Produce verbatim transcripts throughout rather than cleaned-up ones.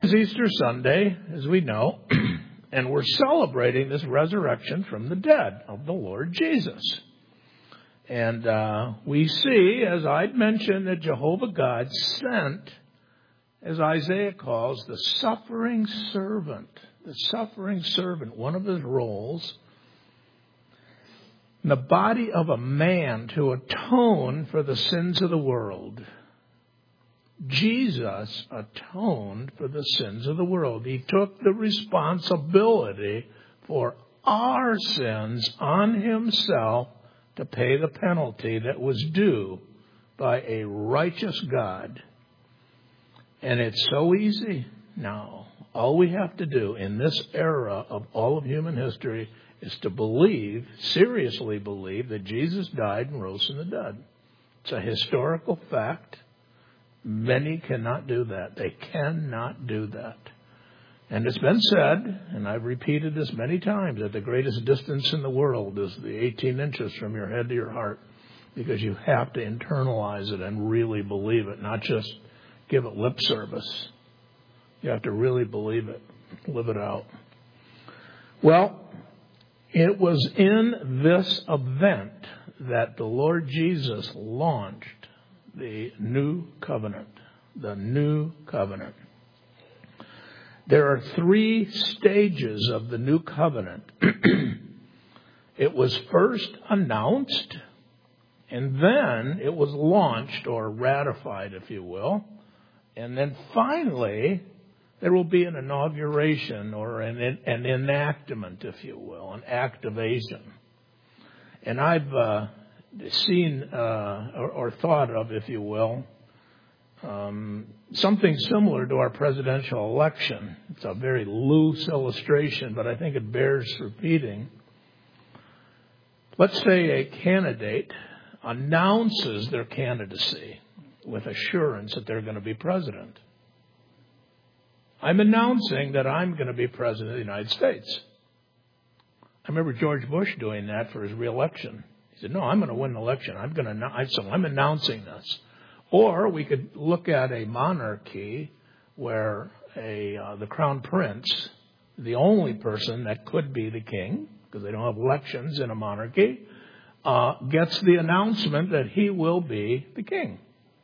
It's Easter Sunday, as we know, and we're celebrating this resurrection from the dead of the Lord Jesus. And uh, we see, as I'd mentioned, that Jehovah God sent, as Isaiah calls, the suffering servant. The suffering servant, one of his roles, in the body of a man to atone for the sins of the world. Jesus atoned for the sins of the world. He took the responsibility for our sins on himself to pay the penalty that was due by a righteous God. And it's so easy now. All we have to do in this era of all of human history is to believe, seriously believe, that Jesus died and rose from the dead. It's a historical fact. Many cannot do that. They cannot do that. And it's been said, and I've repeated this many times, that the greatest distance in the world is the eighteen inches from your head to your heart, because you have to internalize it and really believe it, not just give it lip service. You have to really believe it, live it out. Well, it was in this event that the Lord Jesus launched the new covenant. The new covenant. There are three stages of the new covenant. It was first announced, and then it was launched or ratified, if you will. And then finally, there will be an inauguration or an, an enactment, if you will, an activation. And I've uh, seen uh, or, or thought of, if you will, um, something similar to our presidential election. It's a very loose illustration, but I think it bears repeating. Let's say a candidate announces their candidacy with assurance that they're going to be president. I'm announcing that I'm going to be president of the United States. I remember George Bush doing that for his reelection. He said, no, I'm going to win the election. I'm going to, so I'm announcing this. Or we could look at a monarchy where a uh, the crown prince, the only person that could be the king, because they don't have elections in a monarchy, uh, gets the announcement that he will be the king.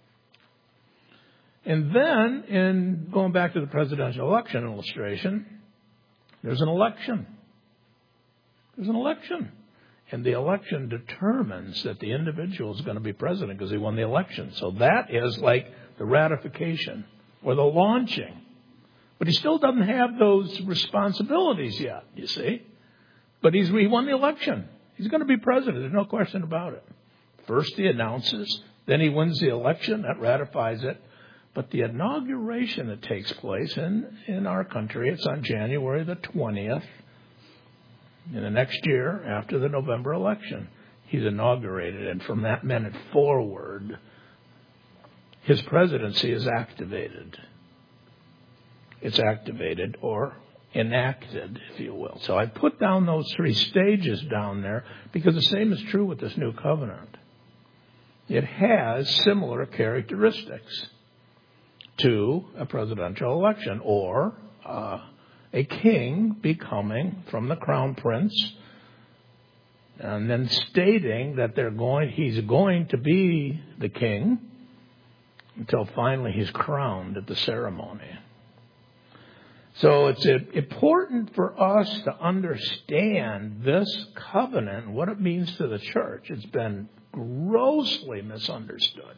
And then, in going back to the presidential election illustration, there's an election. There's an election. And the election determines that the individual is going to be president because he won the election. So that is like the ratification or the launching. But he still doesn't have those responsibilities yet, you see. But he's, he won the election. He's going to be president. There's no question about it. First he announces, then he wins the election. That ratifies it. But the inauguration that takes place in, in our country, it's on January the twentieth. In the next year, after the November election, he's inaugurated. And from that minute forward, his presidency is activated. It's activated or enacted, if you will. So I put down those three stages down there because the same is true with this new covenant. It has similar characteristics to a presidential election or uh, a king becoming from the crown prince and then stating that they're going, he's going to be the king until finally he's crowned at the ceremony. So it's important for us to understand this covenant and what it means to the church. It's been grossly misunderstood.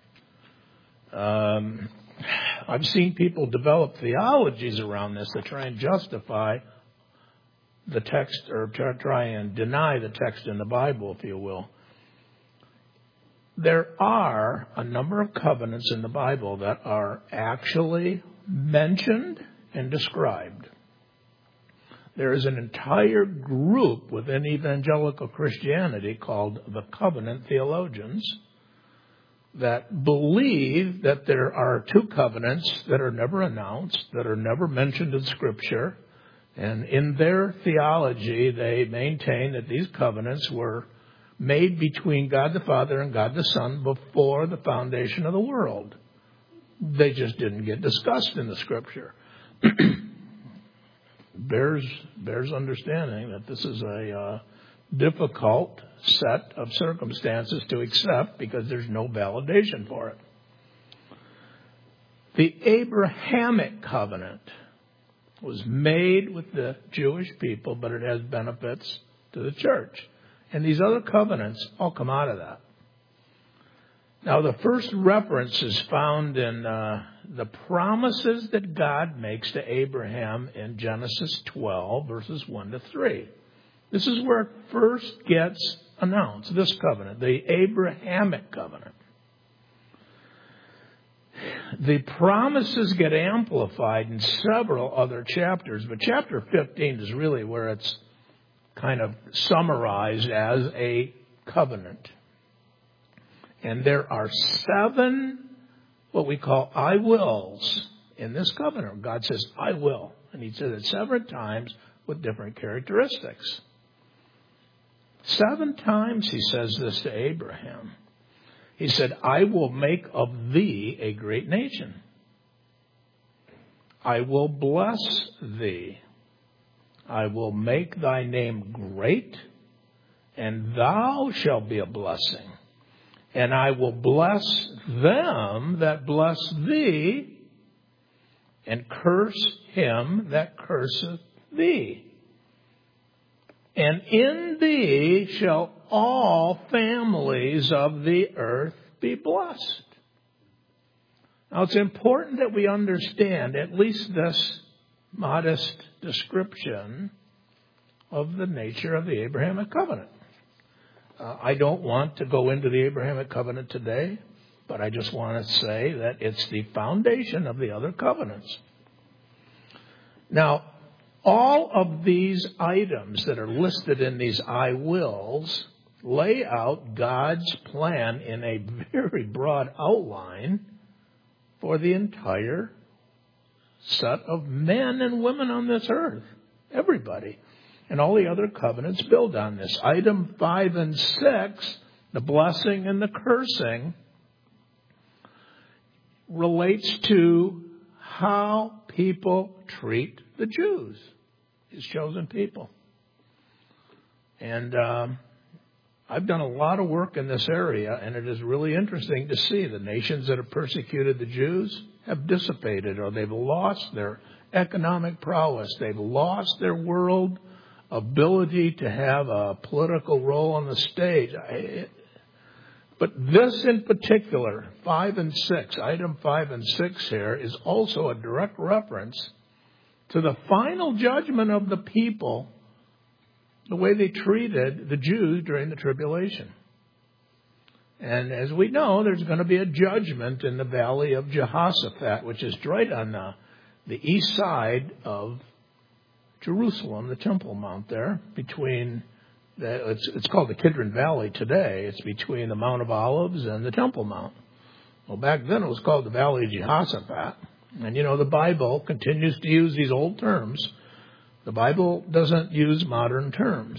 Um, I've seen people develop theologies around this to try and justify the text or try and deny the text in the Bible, if you will. There are a number of covenants in the Bible that are actually mentioned and described. There is an entire group within evangelical Christianity called the covenant theologians that believe that there are two covenants that are never announced, that are never mentioned in Scripture. And in their theology, they maintain that these covenants were made between God the Father and God the Son before the foundation of the world. They just didn't get discussed in the Scripture. bears bears understanding that this is a uh, difficult set of circumstances to accept because there's no validation for it. The Abrahamic covenant was made with the Jewish people, but it has benefits to the church. And these other covenants all come out of that. Now, the first reference is found in uh, the promises that God makes to Abraham in Genesis twelve, verses one to three. This is where it first gets announced, this covenant, the Abrahamic covenant. The promises get amplified in several other chapters, but chapter fifteen is really where it's kind of summarized as a covenant. And there are seven, what we call I wills in this covenant. God says, I will. And he said it seven times with different characteristics. Seven times he says this to Abraham. He said, I will make of thee a great nation. I will bless thee. I will make thy name great, and thou shalt be a blessing. And I will bless them that bless thee, and curse him that curseth thee. And in thee shall all families of the earth be blessed. Now, it's important that we understand at least this modest description of the nature of the Abrahamic covenant. Uh, I don't want to go into the Abrahamic covenant today, but I just want to say that it's the foundation of the other covenants. Now, all of these items that are listed in these I wills lay out God's plan in a very broad outline for the entire set of men and women on this earth. Everybody. And all the other covenants build on this. Item five and six, the blessing and the cursing, relates to how people treat the Jews, his chosen people. And um, I've done a lot of work in this area, and it is really interesting to see the nations that have persecuted the Jews have dissipated, or they've lost their economic prowess. They've lost their world ability to have a political role on the stage. I, but this in particular, five and six, item five and six here, is also a direct reference to the final judgment of the people, the way they treated the Jews during the tribulation. And as we know, there's going to be a judgment in the valley of Jehoshaphat, which is right on the, the east side of Jerusalem, the Temple Mount there, between, the, it's, it's called the Kidron Valley today. It's between the Mount of Olives and the Temple Mount. Well, back then it was called the Valley of Jehoshaphat. And, you know, the Bible continues to use these old terms. The Bible doesn't use modern terms.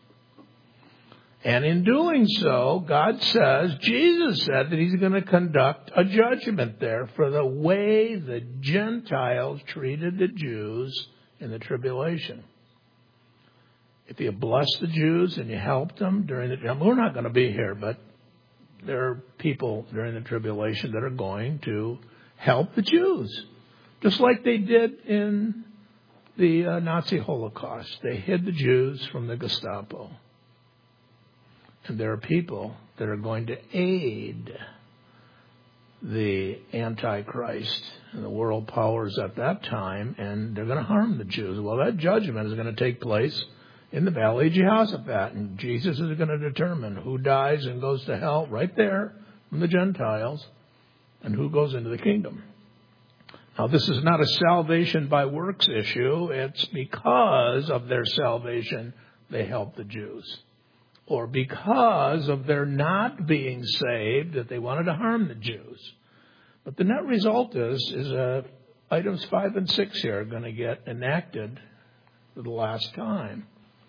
And in doing so, God says, Jesus said that he's going to conduct a judgment there for the way the Gentiles treated the Jews in the tribulation. If you bless the Jews and you help them during the, we're not going to be here, but there are people during the tribulation that are going to help the Jews, just like they did in the uh, Nazi Holocaust. They hid the Jews from the Gestapo. And there are people that are going to aid the Antichrist and the world powers at that time, and they're going to harm the Jews. Well, that judgment is going to take place in the Valley of Jehoshaphat, and Jesus is going to determine who dies and goes to hell right there from the Gentiles and who goes into the kingdom. Now, this is not a salvation by works issue. It's because of their salvation they help the Jews. Or because of their not being saved, that they wanted to harm the Jews. But the net result is, is uh, items five and six here are going to get enacted for the last time.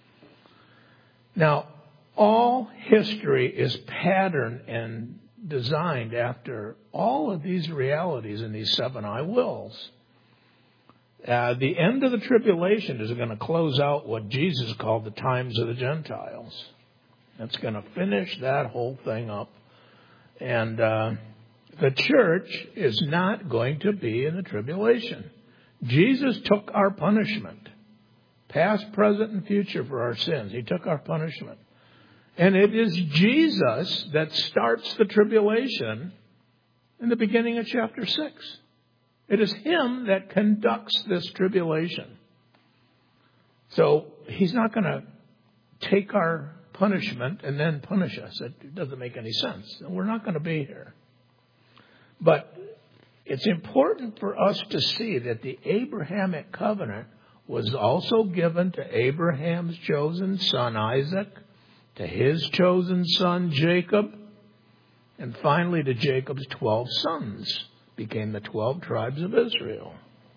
Now, all history is patterned and designed after all of these realities in these seven I wills. Uh, the end of the tribulation is going to close out what Jesus called the times of the Gentiles. It's going to finish that whole thing up. And uh, the church is not going to be in the tribulation. Jesus took our punishment, past, present, and future, for our sins. He took our punishment. And it is Jesus that starts the tribulation in the beginning of chapter six. It is Him that conducts this tribulation. So He's not going to take our punishment and then punish us. It doesn't make any sense. We're not going to be here. But it's important for us to see that the Abrahamic covenant was also given to Abraham's chosen son, Isaac, to his chosen son, Jacob, and finally to Jacob's twelve sons, became the twelve tribes of Israel.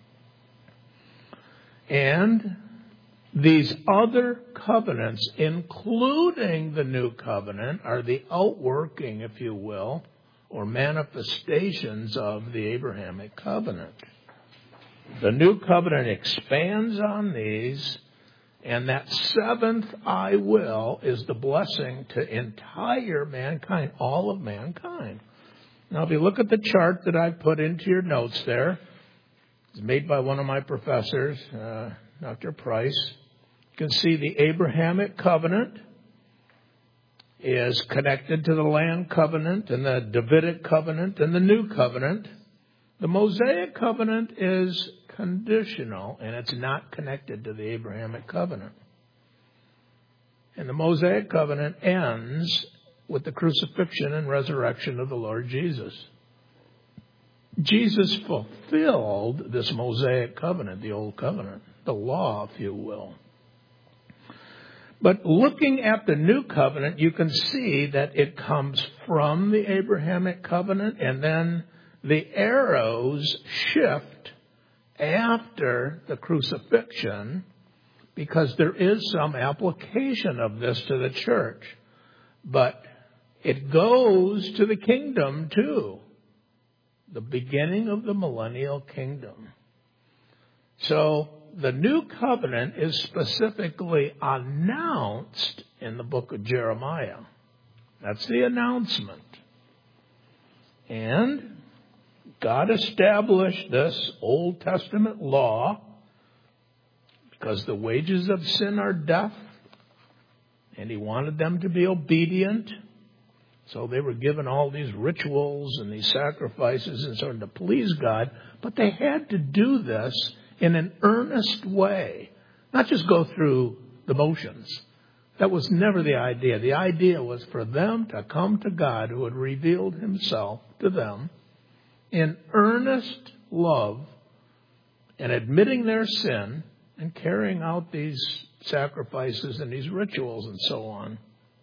And these other covenants, including the new covenant, are the outworking, if you will, or manifestations of the Abrahamic covenant. The new covenant expands on these, and that seventh I will is the blessing to entire mankind, all of mankind. Now, if you look at the chart that I put into your notes there, it's made by one of my professors, uh, Doctor Price. You can see the Abrahamic covenant is connected to the land covenant and the Davidic covenant and the new covenant. The Mosaic covenant is conditional, and it's not connected to the Abrahamic covenant. And the Mosaic covenant ends with the crucifixion and resurrection of the Lord Jesus. Jesus fulfilled this Mosaic covenant, the old covenant, the law, if you will. But looking at the new covenant, you can see that it comes from the Abrahamic covenant, and then the arrows shift after the crucifixion, because there is some application of this to the church. But it goes to the kingdom too, the beginning of the millennial kingdom. So the new covenant is specifically announced in the book of Jeremiah. That's the announcement. And God established this Old Testament law because the wages of sin are death, and He wanted them to be obedient. So they were given all these rituals and these sacrifices and so on to please God, but they had to do this in an earnest way, not just go through the motions. That was never the idea. The idea was for them to come to God, who had revealed Himself to them in earnest love and admitting their sin and carrying out these sacrifices and these rituals and so on.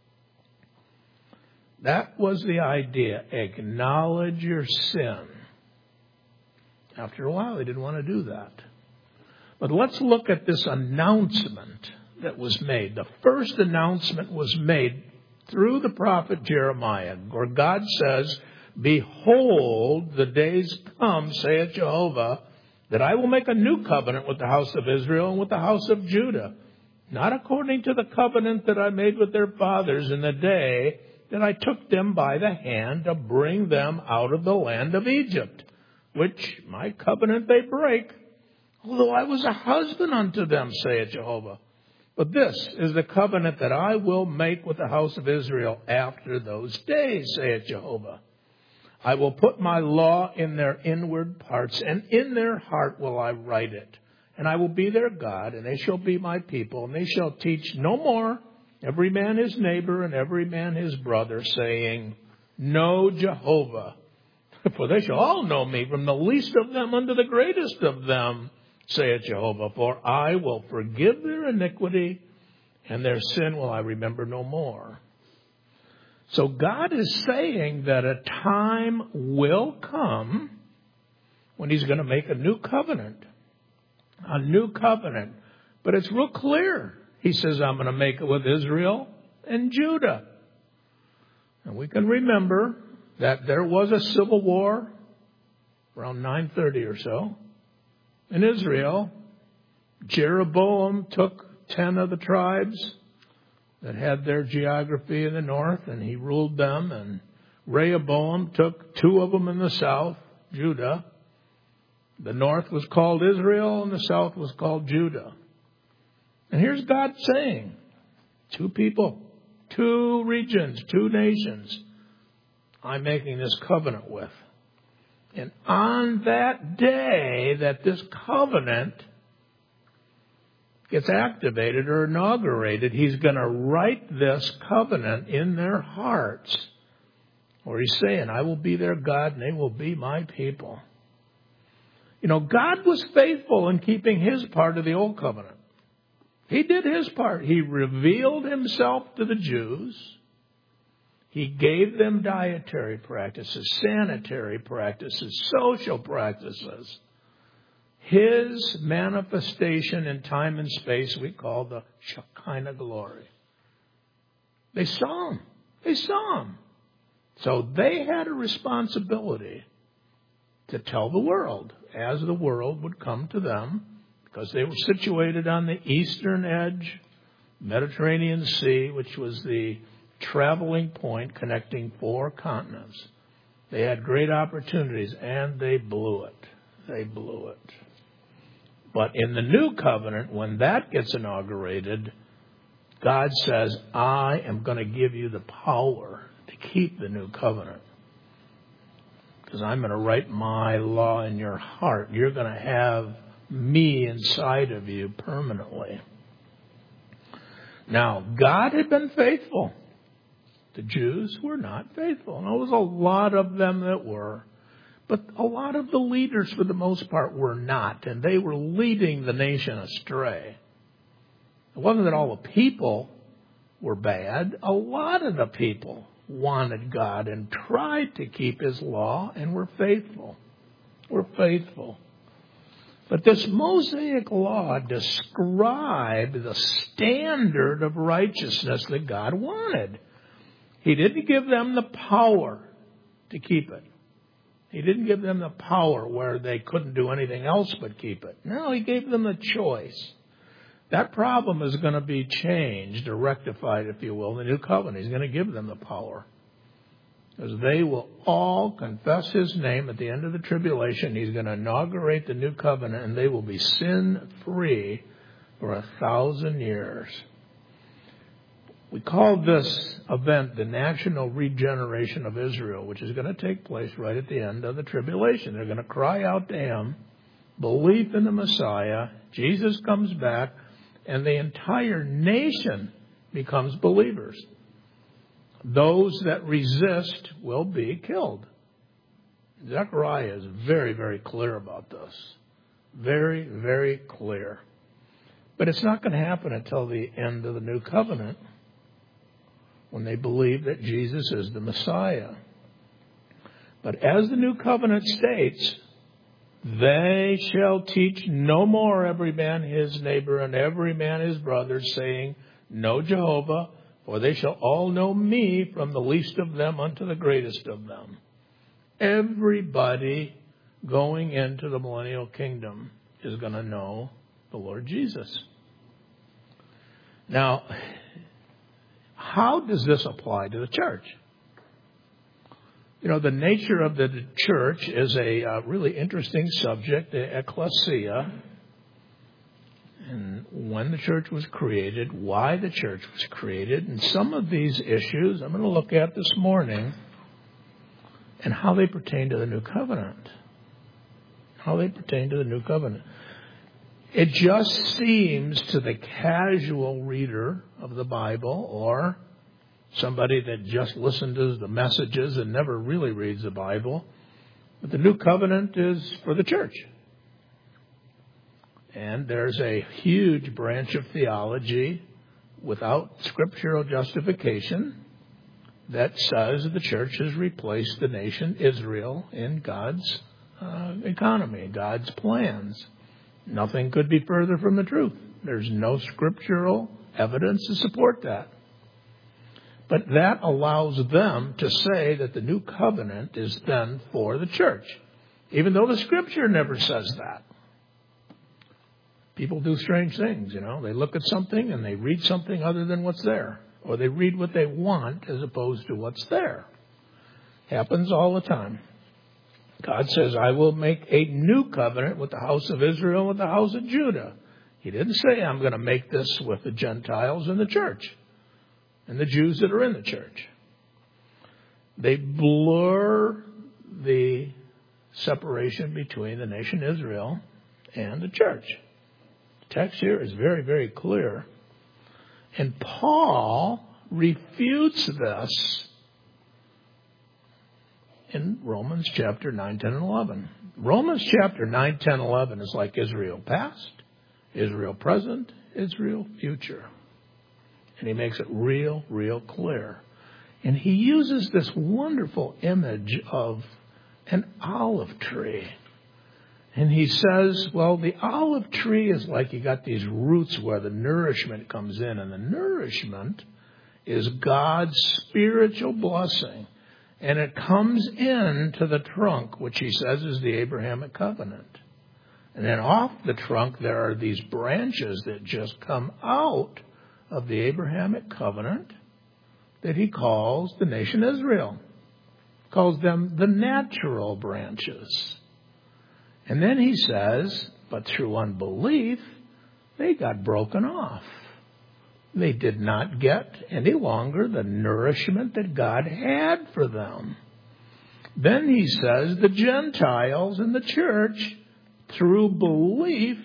That was the idea. Acknowledge your sin. After a while, they didn't want to do that. But let's look at this announcement that was made. The first announcement was made through the prophet Jeremiah, where God says, "Behold, the days come, saith Jehovah, that I will make a new covenant with the house of Israel and with the house of Judah, not according to the covenant that I made with their fathers in the day that I took them by the hand to bring them out of the land of Egypt, which my covenant they break, although I was a husband unto them, saith Jehovah. But this is the covenant that I will make with the house of Israel after those days, saith Jehovah. I will put my law in their inward parts, and in their heart will I write it. And I will be their God, and they shall be my people, and they shall teach no more every man his neighbor and every man his brother, saying, Know Jehovah. For they shall all know me, from the least of them unto the greatest of them, saith Jehovah. For I will forgive their iniquity, and their sin will I remember no more." So God is saying that a time will come when He's going to make a new covenant. A new covenant. But it's real clear. He says, I'm going to make it with Israel and Judah. And we can remember that there was a civil war around nine thirty or so in Israel. Jeroboam took ten of the tribes that had their geography in the north, and he ruled them. And Rehoboam took two of them in the south, Judah. The north was called Israel, and the south was called Judah. And here's God saying, two people, two regions, two nations, I'm making this covenant with. And on that day that this covenant gets activated or inaugurated, he's going to write this covenant in their hearts. Or he's saying, I will be their God and they will be my people. You know, God was faithful in keeping his part of the old covenant. He did his part. He revealed himself to the Jews. He gave them dietary practices, sanitary practices, social practices. His manifestation in time and space we call the Shekinah glory. They saw him. They saw him. So they had a responsibility to tell the world as the world would come to them, because they were situated on the eastern edge, Mediterranean Sea, which was the traveling point connecting four continents. They had great opportunities, and they blew it. They blew it. But in the new covenant, when that gets inaugurated, God says, I am going to give you the power to keep the new covenant. Because I'm going to write my law in your heart. You're going to have me inside of you permanently. Now, God had been faithful. The Jews were not faithful. And there was a lot of them that were. But a lot of the leaders, for the most part, were not. And they were leading the nation astray. It wasn't that all the people were bad. A lot of the people wanted God and tried to keep his law and were faithful. Were faithful. But this Mosaic law described the standard of righteousness that God wanted. He didn't give them the power to keep it. He didn't give them the power where they couldn't do anything else but keep it. No, he gave them the choice. That problem is going to be changed or rectified, if you will, in the new covenant. He's going to give them the power. Because they will all confess his name at the end of the tribulation. He's going to inaugurate the new covenant, and they will be sin-free for a thousand years. We call this event the national regeneration of Israel, which is going to take place right at the end of the tribulation. They're going to cry out to him, belief in the Messiah, Jesus comes back, and the entire nation becomes believers. Those that resist will be killed. Zechariah is very, very clear about this. Very, very clear. But it's not going to happen until the end of the new covenant, when they believe that Jesus is the Messiah. But as the new covenant states, they shall teach no more every man his neighbor and every man his brother, saying, Know Jehovah, for they shall all know me, from the least of them unto the greatest of them. Everybody going into the millennial kingdom is going to know the Lord Jesus. Now, how does this apply to the church? You know, the nature of the church is a uh, really interesting subject, the ecclesia. And when the church was created, why the church was created, and some of these issues I'm going to look at this morning, and how they pertain to the new covenant. How they pertain to the new covenant. It just seems to the casual reader of the Bible, or somebody that just listens to the messages and never really reads the Bible, that the new covenant is for the church. And there's a huge branch of theology without scriptural justification that says the church has replaced the nation Israel in God's uh, economy, God's plans. Nothing could be further from the truth. There's no scriptural evidence to support that. But that allows them to say that the new covenant is then for the church, even though the scripture never says that. People do strange things, you know. They look at something and they read something other than what's there. Or they read what they want as opposed to what's there. Happens all the time. God says, I will make a new covenant with the house of Israel and with the house of Judah. He didn't say, I'm going to make this with the Gentiles in the church and the Jews that are in the church. They blur the separation between the nation Israel and the church. The text here is very, very clear. And Paul refutes this in Romans chapter nine, ten, and eleven. Romans chapter nine, ten, eleven is like Israel past, Israel present, Israel future. And he makes it real, real clear. And he uses this wonderful image of an olive tree. And he says, well, the olive tree is like you got these roots where the nourishment comes in. And the nourishment is God's spiritual blessing. And it comes into the trunk, which he says is the Abrahamic covenant. And then off the trunk, there are these branches that just come out of the Abrahamic covenant that he calls the nation Israel. Calls them the natural branches. And then he says, but through unbelief, they got broken off. They did not get any longer the nourishment that God had for them. Then he says the Gentiles in the church, through belief,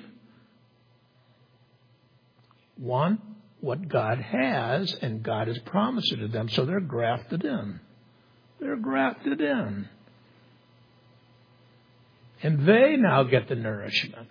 want what God has, and God has promised it to them, so they're grafted in. They're grafted in. And they now get the nourishment.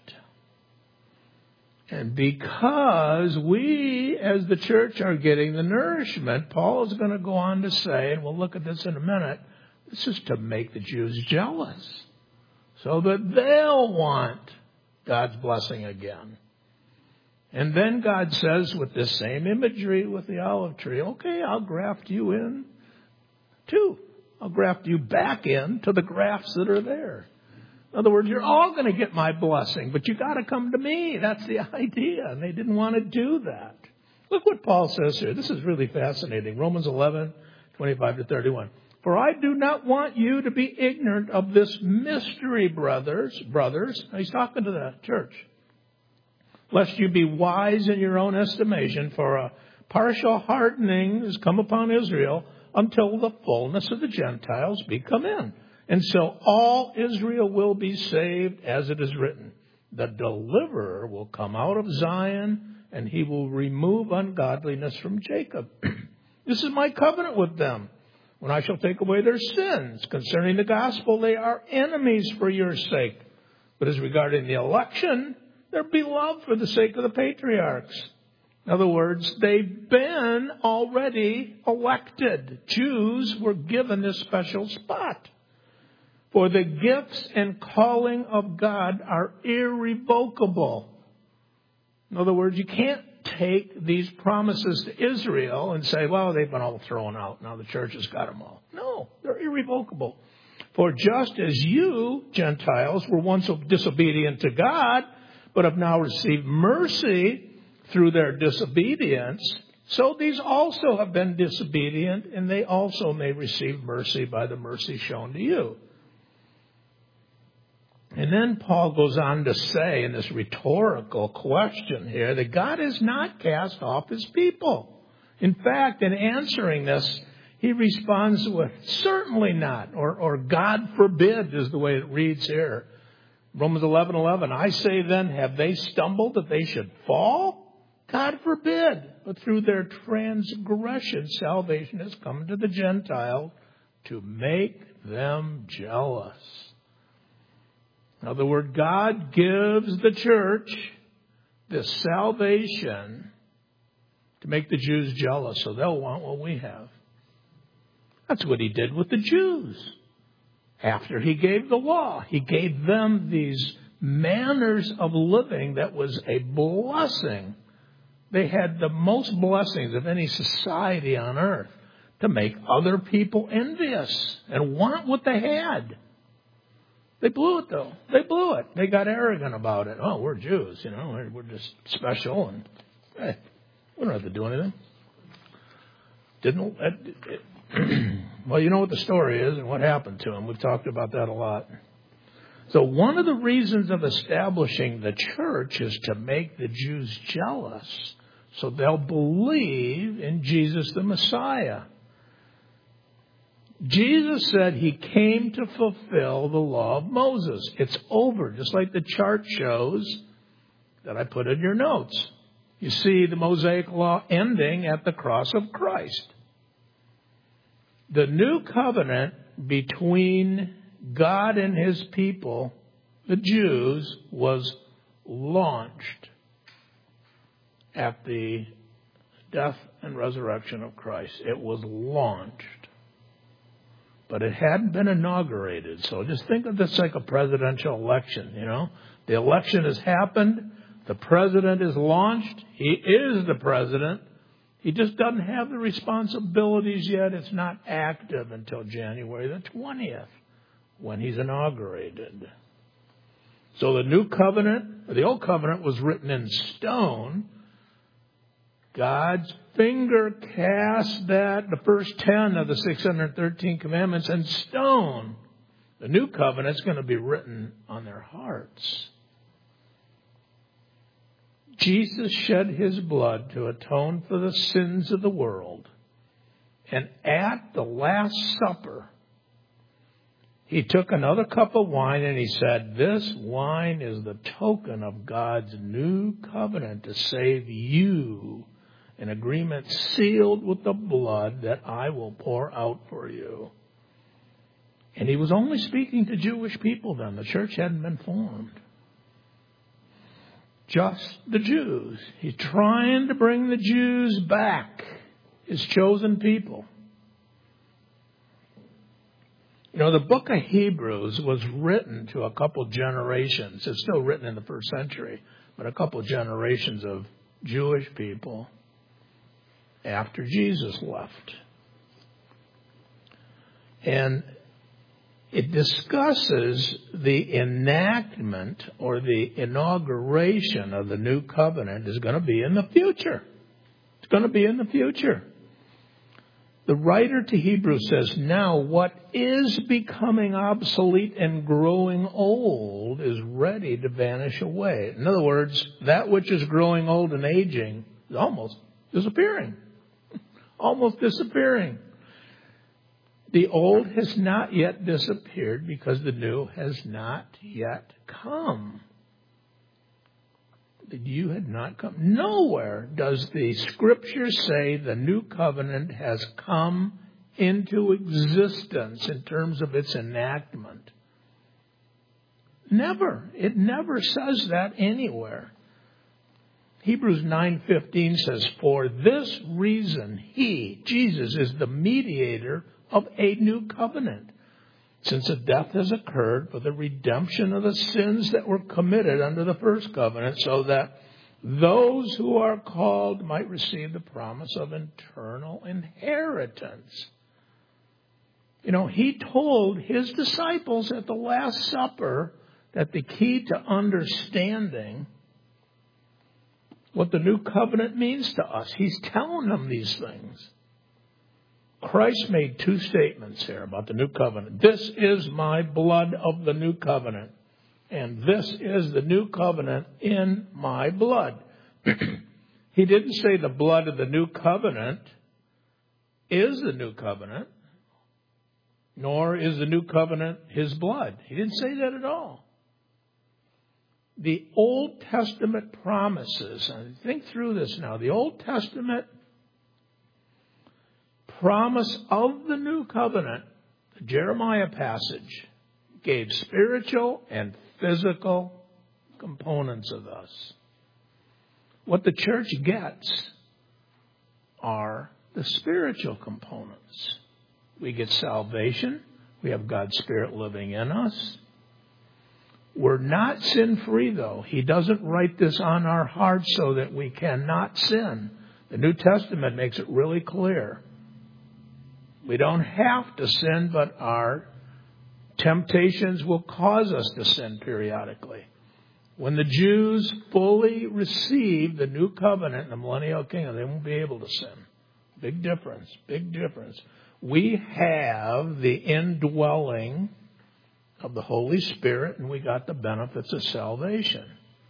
And because we, as the church, are getting the nourishment, Paul is going to go on to say, and we'll look at this in a minute, this is to make the Jews jealous, so that they'll want God's blessing again. And then God says, with this same imagery with the olive tree, okay, I'll graft you in too. I'll graft you back in to the grafts that are there. In other words, you're all going to get my blessing, but you got to come to me. That's the idea. And they didn't want to do that. Look what Paul says here. This is really fascinating. Romans eleven, twenty-five to thirty-one. For I do not want you to be ignorant of this mystery, brothers. Brothers, now he's talking to the church. Lest you be wise in your own estimation, for a partial hardening has come upon Israel until the fullness of the Gentiles be come in. And so all Israel will be saved, as it is written. The deliverer will come out of Zion, and he will remove ungodliness from Jacob. This is my covenant with them, when I shall take away their sins. Concerning the gospel, they are enemies for your sake. But as regarding the election, they're beloved for the sake of the patriarchs. In other words, they've been already elected. Jews were given this special spot. For the gifts and calling of God are irrevocable. In other words, you can't take these promises to Israel and say, well, they've been all thrown out. Now the church has got them all. No, they're irrevocable. For just as you, Gentiles, were once disobedient to God, but have now received mercy through their disobedience, so these also have been disobedient, and they also may receive mercy by the mercy shown to you. And then Paul goes on to say in this rhetorical question here that God has not cast off his people. In fact, in answering this, he responds with, certainly not, or, or God forbid is the way it reads here. Romans eleven eleven, I say then, have they stumbled that they should fall? God forbid. But through their transgression, salvation has come to the Gentiles to make them jealous. In other words, God gives the church this salvation to make the Jews jealous, so they'll want what we have. That's what he did with the Jews. After he gave the law, he gave them these manners of living that was a blessing. They had the most blessings of any society on earth to make other people envious and want what they had. They blew it, though. They blew it. They got arrogant about it. Oh, we're Jews, you know. We're, we're just special, and hey, we don't have to do anything. Didn't it, it, well, you know what the story is and what happened to them. We've talked about that a lot. So one of the reasons of establishing the church is to make the Jews jealous, so they'll believe in Jesus the Messiah. Jesus said he came to fulfill the law of Moses. It's over, just like the chart shows that I put in your notes. You see the Mosaic law ending at the cross of Christ. The new covenant between God and his people, the Jews, was launched at the death and resurrection of Christ. It was launched. But it hadn't been inaugurated. So just think of this like a presidential election, you know. The election has happened. The president is launched. He is the president. He just doesn't have the responsibilities yet. It's not active until January the twentieth when he's inaugurated. So the new covenant, the old covenant was written in stone. God's finger cast that, the first ten of the six hundred thirteen commandments, in stone. The new covenant's going to be written on their hearts. Jesus shed his blood to atone for the sins of the world. And at the Last Supper, he took another cup of wine and he said, "This wine is the token of God's new covenant to save you. An agreement sealed with the blood that I will pour out for you." And he was only speaking to Jewish people then. The church hadn't been formed. Just the Jews. He's trying to bring the Jews back, his chosen people. You know, the book of Hebrews was written to a couple generations. It's still written in the first century, but a couple generations of Jewish people after Jesus left. And it discusses the enactment or the inauguration of the new covenant is going to be in the future. It's going to be in the future. The writer to Hebrews says, now what is becoming obsolete and growing old is ready to vanish away. In other words, that which is growing old and aging is almost disappearing. Almost disappearing. The old has not yet disappeared because the new has not yet come. The new had not come. Nowhere does the Scripture say the new covenant has come into existence in terms of its enactment. Never. It never says that anywhere. Hebrews nine fifteen says, for this reason he, Jesus, is the mediator of a new covenant, since a death has occurred for the redemption of the sins that were committed under the first covenant, so that those who are called might receive the promise of eternal inheritance. You know, he told his disciples at the Last Supper that the key to understanding what the new covenant means to us, he's telling them these things. Christ made two statements here about the new covenant. This is my blood of the new covenant. And this is the new covenant in my blood. He didn't say the blood of the new covenant is the new covenant, nor is the new covenant his blood. He didn't say that at all. The Old Testament promises, and think through this now, the Old Testament promise of the new covenant, the Jeremiah passage, gave spiritual and physical components of us. What the church gets are the spiritual components. We get salvation. We have God's Spirit living in us. We're not sin-free, though. He doesn't write this on our hearts so that we cannot sin. The New Testament makes it really clear. We don't have to sin, but our Temptations will cause us to sin periodically. When the Jews fully receive the new covenant in the millennial kingdom, they won't be able to sin. Big difference, big difference. We have the indwelling of the Holy Spirit, and we got the benefits of salvation.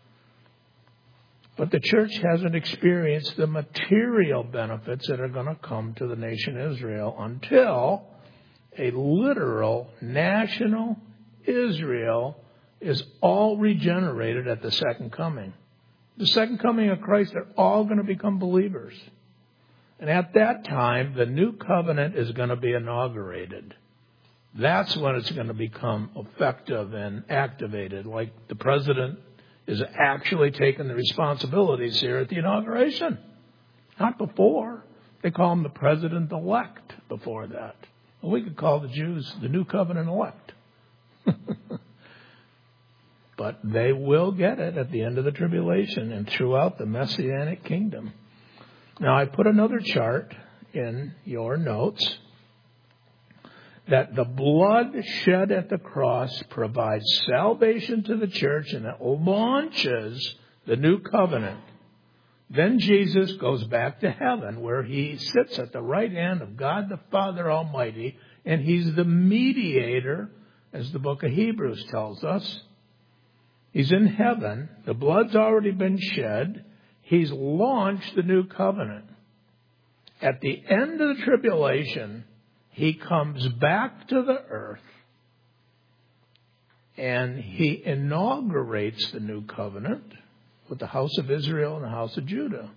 But the church hasn't experienced the material benefits that are going to come to the nation Israel until a literal national Israel is all regenerated at the second coming. The second coming of Christ, they're all going to become believers. And at that time, the new covenant is going to be inaugurated. That's when it's going to become effective and activated, like the president is actually taking the responsibilities here at the inauguration. Not before. They call him the president-elect before that. Well, we could call the Jews the new covenant elect. But they will get it at the end of the tribulation and throughout the Messianic kingdom. Now, I put another chart in your notes that the blood shed at the cross provides salvation to the church and it launches the new covenant. Then Jesus goes back to heaven where he sits at the right hand of God the Father Almighty, and he's the mediator, as the book of Hebrews tells us. He's in heaven. The blood's already been shed. He's launched the new covenant. At the end of the tribulation, he comes back to the earth and he inaugurates the new covenant with the house of Israel and the house of Judah.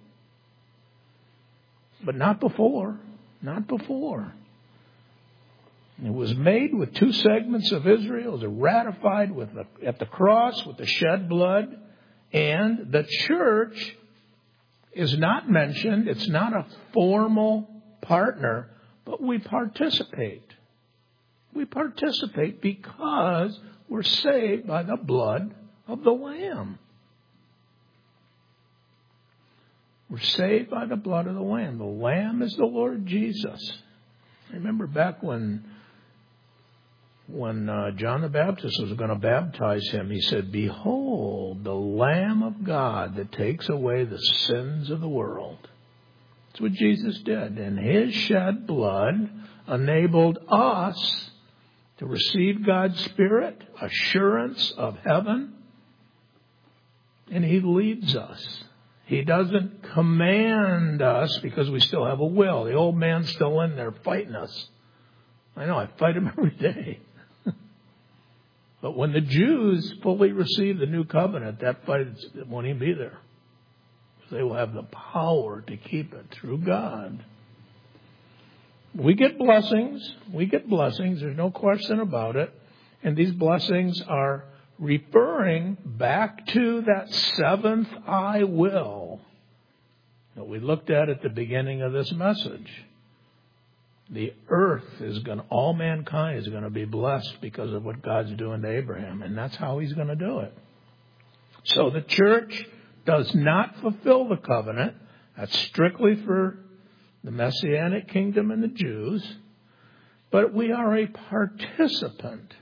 But not before. Not before. It was made with two segments of Israel. It was ratified with the, at the cross with the shed blood. And the church is not mentioned. It's not a formal partner, but we participate. We participate because we're saved by the blood of the Lamb. We're saved by the blood of the Lamb. The Lamb is the Lord Jesus. I remember back when when uh, John the Baptist was going to baptize him, he said, "Behold, the Lamb of God that takes away the sins of the world." That's what Jesus did. And his shed blood enabled us to receive God's Spirit, assurance of heaven, and he leads us. He doesn't command us because we still have a will. The old man's still in there fighting us. I know, I fight him every day. But when the Jews fully receive the new covenant, that fight won't even be there. They will have the power to keep it through God. We get blessings. We get blessings. There's no question about it. And these blessings are referring back to that seventh I will that we looked at at the beginning of this message. The earth is going to, all mankind is going to be blessed because of what God's doing to Abraham. And that's how he's going to do it. So the church does not fulfill the covenant. That's strictly for the Messianic kingdom and the Jews. But we are a participant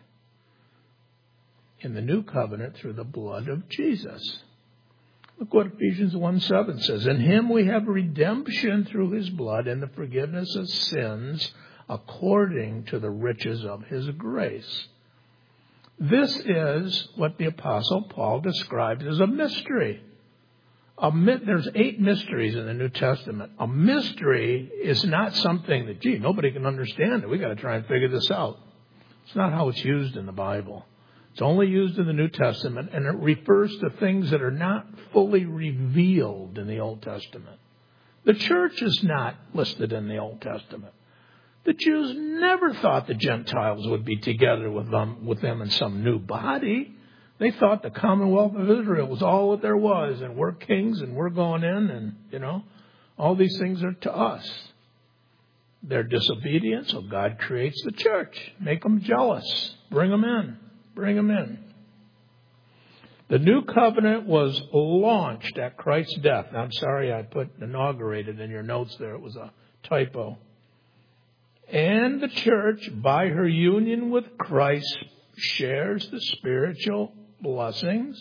in the new covenant through the blood of Jesus. Look what Ephesians one seven says. In him we have redemption through his blood and the forgiveness of sins according to the riches of his grace. This is what the Apostle Paul describes as a mystery. A, there's eight mysteries in the New Testament. A mystery is not something that, gee, nobody can understand it. We've got to try and figure this out. It's not how it's used in the Bible. It's only used in the New Testament, and it refers to things that are not fully revealed in the Old Testament. The church is not listed in the Old Testament. The Jews never thought the Gentiles would be together with them, with them in some new body. They thought the Commonwealth of Israel was all that there was, and we're kings, and we're going in, and, you know, all these things are to us. They're disobedient, so God creates the church. Make them jealous. Bring them in. Bring them in. The new covenant was launched at Christ's death. Now, I'm sorry I put inaugurated in your notes there. It was a typo. And the church, by her union with Christ, shares the spiritual blessings.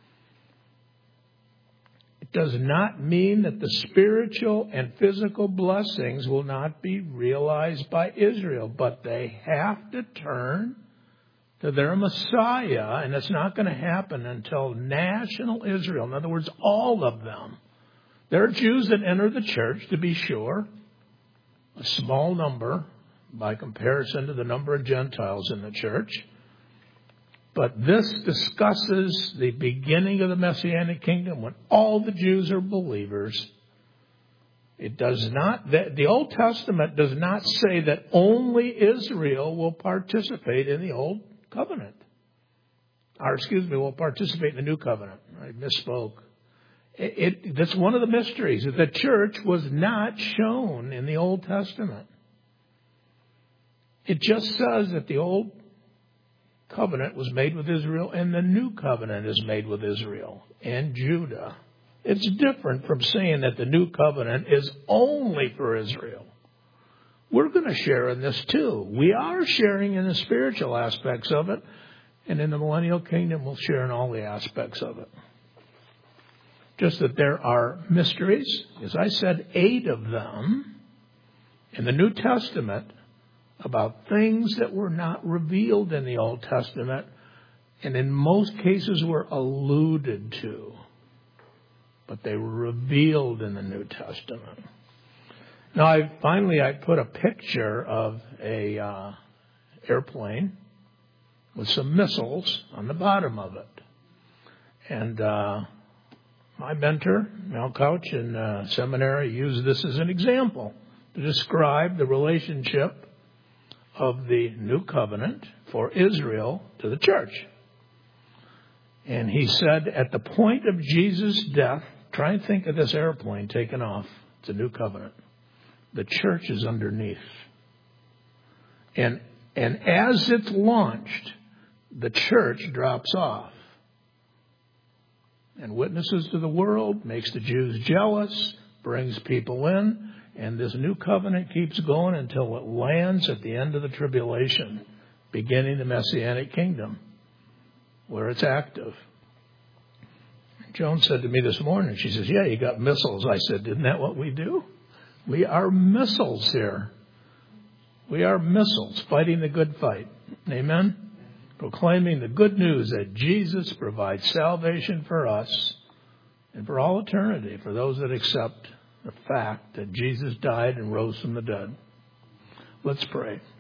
It does not mean that the spiritual and physical blessings will not be realized by Israel, but they have to turn to their Messiah, and it's not going to happen until national Israel, in other words, all of them. There are Jews that enter the church, to be sure, a small number by comparison to the number of Gentiles in the church. But this discusses the beginning of the Messianic kingdom when all the Jews are believers. It does not, the, the Old Testament does not say that only Israel will participate in the Old Covenant. Or, excuse me, will participate in the New Covenant. I misspoke. It, it, that's one of the mysteries. The church was not shown in the Old Testament. It just says that the Old Covenant was made with Israel and the New Covenant is made with Israel and Judah. It's different from saying that the New Covenant is only for Israel. We're going to share in this too. We are sharing in the spiritual aspects of it, and in the millennial kingdom we'll share in all the aspects of it. Just that there are mysteries, as I said, eight of them in the New Testament about things that were not revealed in the Old Testament, and in most cases were alluded to, but they were revealed in the New Testament. Now, I, finally, I put a picture of a uh, airplane with some missiles on the bottom of it. And uh, my mentor, Mel Couch, in uh, seminary, used this as an example to describe the relationship of the New Covenant for Israel to the church. And he said, at the point of Jesus' death, try and think of this airplane taking off. It's a New Covenant. The church is underneath. And and as it's launched, the church drops off. And witnesses to the world, makes the Jews jealous, brings people in, and this New Covenant keeps going until it lands at the end of the tribulation, beginning the Messianic kingdom, where it's active. Joan said to me this morning, she says, yeah, you got missiles. I said, isn't that what we do? We are missiles here. We are missiles fighting the good fight. Amen? Proclaiming the good news that Jesus provides salvation for us and for all eternity, for those that accept the fact that Jesus died and rose from the dead. Let's pray.